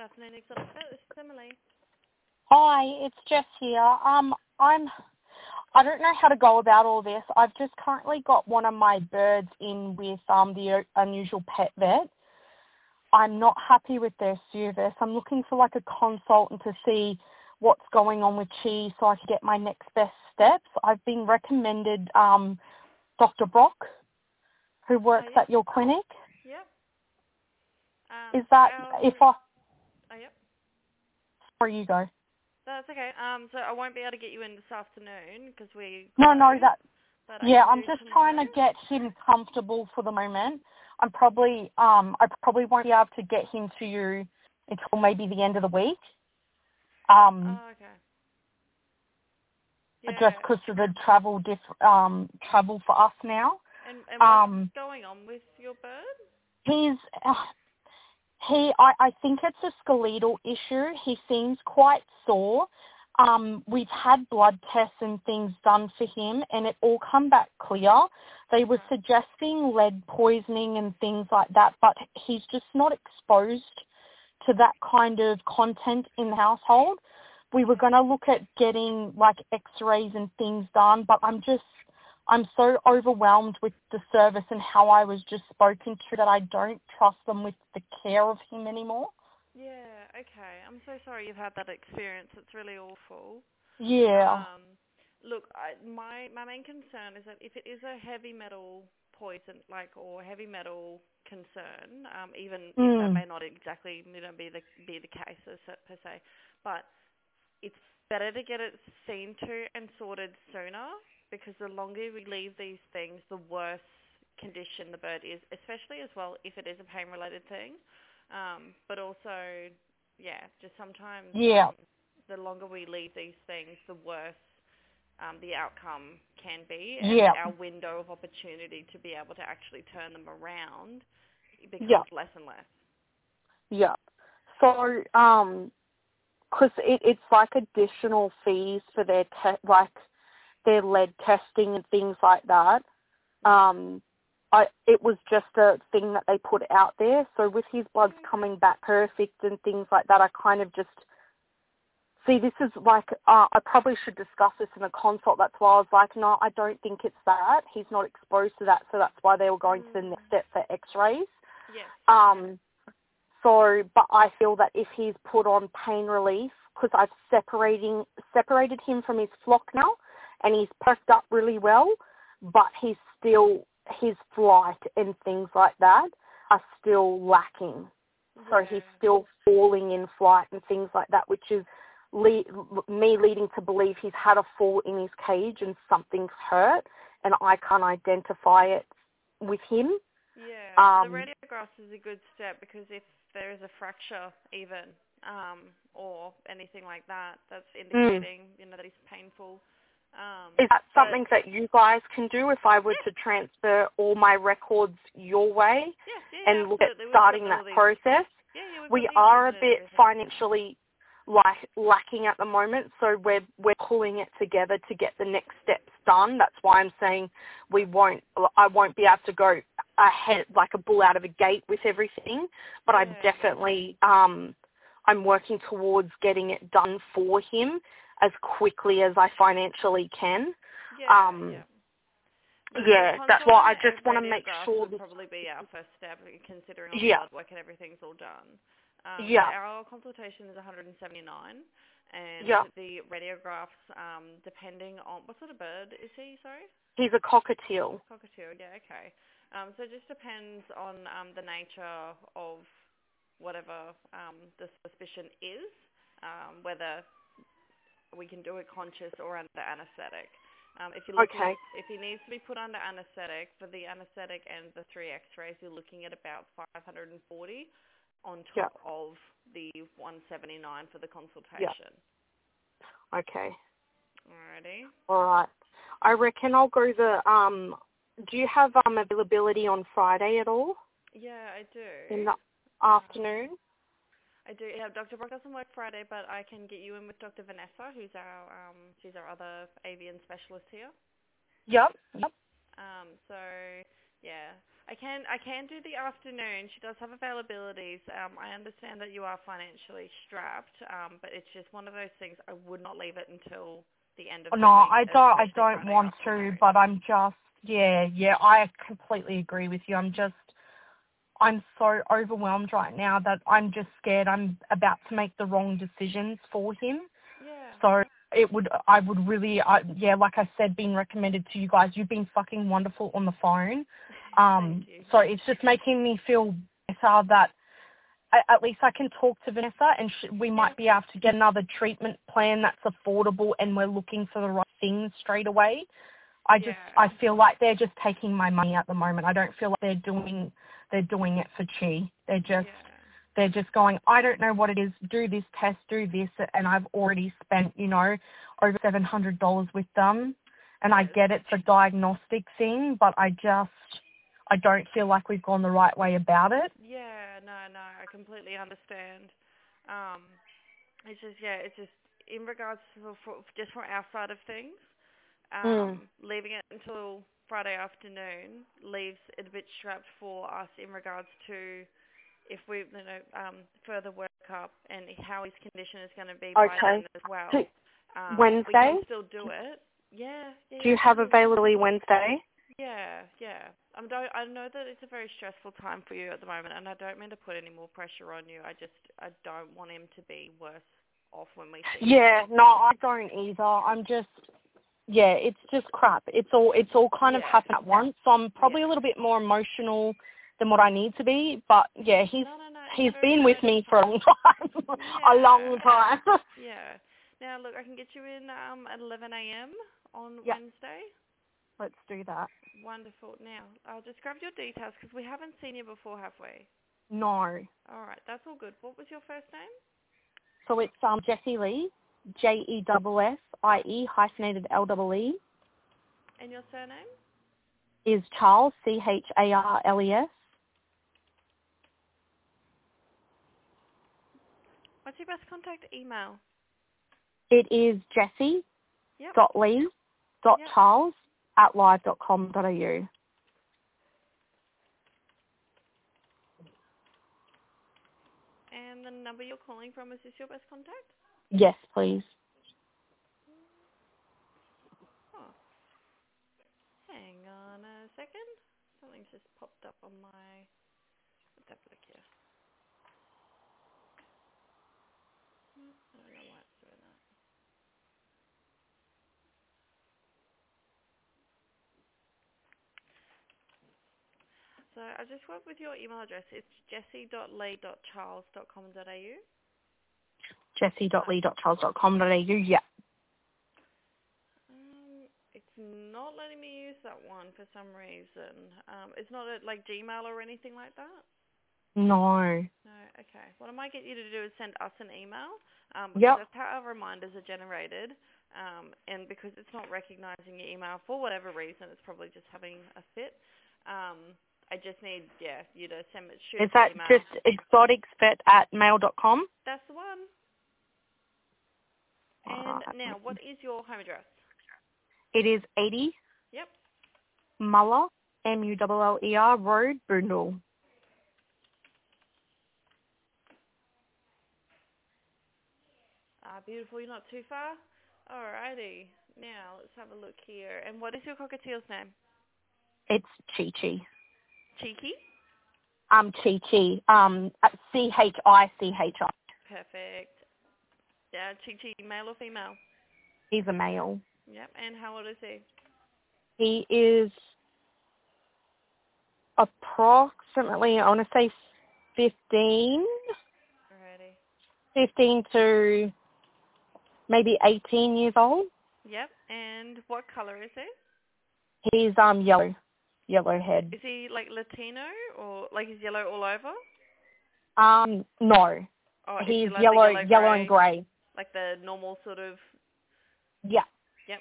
afternoon, Exotic Pet. This is Emily. Hi, it's Jess here. I don't know how to go about all this. I've just currently got one of my birds in with the Unusual Pet Vet. I'm not happy with their service. I'm looking for like a consultant to see what's going on with Chi so I can get my next best steps. I've been recommended Dr. Brock, who works Yep. at your clinic. Yep. Is that if I? Yep. Sorry, you go. That's okay. So I won't be able to get you in this afternoon because we No, close, that. but Yeah, I can I'm do just tomorrow. trying to get him comfortable for the moment. I probably won't be able to get him to you until maybe the end of the week. Oh, okay. Yeah. Just because of the travel for us now. And what's going on with your bird? I think it's a skeletal issue. He seems quite sore. We've had blood tests and things done for him, and it all come back clear. They were suggesting lead poisoning and things like that, but he's just not exposed to that kind of content in the household. We were going to look at getting like x-rays and things done, but I'm so overwhelmed with the service and how I was just spoken to that I don't trust them with the care of him anymore. Yeah, okay. I'm so sorry you've had that experience. It's really awful. Yeah. Look, my main concern is that if it is a heavy metal poison, or heavy metal concern, even if that may not exactly be the case per se, but it's better to get it seen to and sorted sooner, because the longer we leave these things, the worse condition the bird is, especially as well if it is a pain-related thing. But also, just sometimes the longer we leave these things, the worse the outcome can be, and our window of opportunity to be able to actually turn them around becomes less and less. Yeah. So, because it's like additional fees for their their lead testing and things like that. It was just a thing that they put out there. So with his bloods coming back perfect and things like that, I kind of just see this is like, I probably should discuss this in a consult. That's why I was like, no, I don't think it's that. He's not exposed to that. So that's why they were going to the next step for x-rays. Yes. So, but I feel that if he's put on pain relief, because I've separated him from his flock now, and he's perked up really well, but his flight and things like that are still lacking. So he's still falling in flight and things like that, which is me leading to believe he's had a fall in his cage and something's hurt, and I can't identify it with him. Yeah, the radiographs is a good step, because if there is a fracture even, or anything like that, that's indicating, that he's painful. Is that something that you guys can do if I were to transfer all my records your way and look at starting that process? We are a bit financially lacking at the moment, so we're pulling it together to get the next steps done. That's why I'm saying I won't be able to go ahead like a bull out of a gate with everything, but I'm definitely I'm working towards getting it done for him as quickly as I financially can. That's why I just want to make sure this would probably be our first step, considering all the blood work and everything's all done. Our consultation is $179, and the radiographs, depending on what sort of bird is he? Sorry. He's a cockatiel. Cockatiel, yeah, okay. So it just depends on the nature of whatever the suspicion is, whether we can do it conscious or under anesthetic. If he needs to be put under anesthetic, for the anesthetic and the 3 x-rays, you're looking at about $540 on top of the $179 for the consultation. Okay. Alrighty. All right. I reckon I'll go do you have availability on Friday at all? Yeah, I do. In the afternoon? I do. Yeah, Dr. Brock doesn't work Friday, but I can get you in with Dr. Vanessa, who's she's our other avian specialist here. Yep. So Yeah. I can do the afternoon. She does have availabilities. I understand that you are financially strapped, but it's just one of those things. I would not leave it until the end of the No, week. I don't Friday want afternoon. to, but I'm just, I completely agree with you. I'm so overwhelmed right now that I'm just scared I'm about to make the wrong decisions for him. Yeah. So I would really, like I said, being recommended to you guys. You've been fucking wonderful on the phone. Thank you. So it's just making me feel better that at least I can talk to Vanessa and we might be able to get another treatment plan that's affordable and we're looking for the right things straight away. I feel like they're just taking my money at the moment. I don't feel like they're doing it for chi. They're just going, I don't know what it is, do this test, do this, and I've already spent, over $700 with them. And I get it's a diagnostic thing, but I don't feel like we've gone the right way about it. Yeah, no, I completely understand. It's just in regards to just from our side of things, leaving it until Friday afternoon leaves it a bit strapped for us in regards to if we, further work up and how his condition is going to be by then as well. Wednesday? We can still do it. Yeah. Do you have availability Wednesday? Yeah. I know that it's a very stressful time for you at the moment, and I don't mean to put any more pressure on you. I don't want him to be worse off when we see him. Yeah, no, I don't either. I'm just, it's just crap. It's all kind of happened at once, so I'm probably a little bit more emotional than what I need to be, but he's been with me for a long time. A long time. Yeah. Now, look, I can get you in at 11 a.m. on Wednesday. Let's do that. Wonderful. Now, I'll just grab your details because we haven't seen you before, have we? No. All right, that's all good. What was your first name? So it's Jessie Lee, JESSIE hyphenated LEE. And your surname? Is Charles, CHARLES. What's your best contact email? It is jessie.lee.charles@live.com.au. And the number you're calling from, is this your best contact? Yes, please. Oh. Hang on a second. Something's just popped up on my... Let's have a look here. I don't know why it's doing that. So I just went with your email address. It's jessie.lee.charles.com.au. jessie.lee.charles.com.au, yeah. It's not letting me use that one for some reason. It's not like Gmail or anything like that? No. No, okay. What I might get you to do is send us an email. Yep. That's how our reminders are generated. And because it's not recognizing your email for whatever reason, it's probably just having a fit. I just need, you to shoot Is that email. just exoticvet@mail.com? That's the one. And now, what is your home address? It is 80 Yep. Muller, Muller Road, Boondall. Beautiful. You're not too far. Alrighty. Now, let's have a look here. And what is your cockatiel's name? It's Chi-Chi. Cheeky? Chi-Chi. CHICHI. Perfect. Yeah, Chi-Chi, male or female? He's a male. Yep. And how old is he? He is approximately, I want to say 15. Alrighty. 15 to maybe 18 years old. Yep. And what color is he? He's yellow head. Is he like Latino or like he's yellow all over? No. Oh, he's like yellow gray, and grey. Like the normal sort of. Yeah. Yep.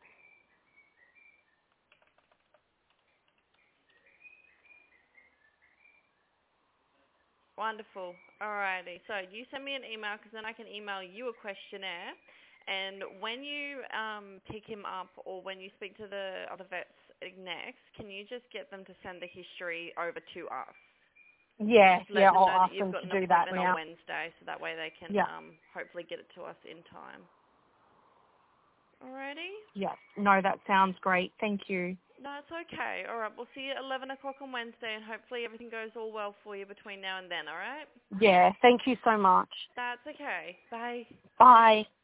Wonderful. Alrighty. So you send me an email because then I can email you a questionnaire. And when you pick him up or when you speak to the other vets next, can you just get them to send the history over to us? Yeah, Just let them I'll know ask that you've them got to an do that appointment now. on Wednesday, so that way they can hopefully get it to us in time. Alrighty? Yeah. No, that sounds great. Thank you. No, it's okay. All right, we'll see you at 11 o'clock on Wednesday, and hopefully everything goes all well for you between now and then, all right? Yeah, thank you so much. That's okay. Bye. Bye.